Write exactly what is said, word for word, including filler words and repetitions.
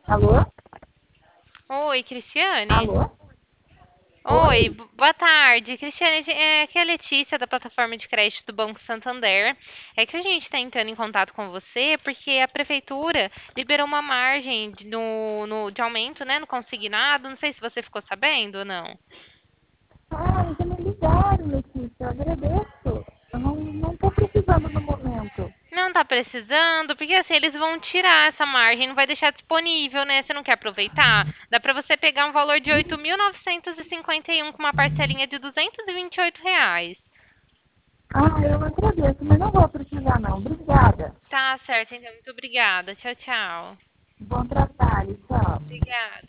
Alô? Oi, Cristiane. Alô? Oi, Oi? bo- boa tarde. Cristiane, ge- é, aqui é a Letícia da plataforma de crédito do Banco Santander. É que a gente está entrando em contato com você porque a prefeitura liberou uma margem de, no, no- de aumento, né, no consignado. Não sei se você ficou sabendo ou não. Ah, já me ligaram, Letícia, eu agradeço. Eu não, não tô precisando no momento. Não tá precisando, porque assim, eles vão tirar essa margem, não vai deixar disponível, né? Você não quer aproveitar? Dá para você pegar um valor de oito mil novecentos e cinquenta e um com uma parcelinha de duzentos e vinte e oito reais. Ah, eu agradeço, mas não vou precisar não. Obrigada. Tá certo, então. Muito obrigada. Tchau, tchau. Bom trabalho, tchau. Obrigada.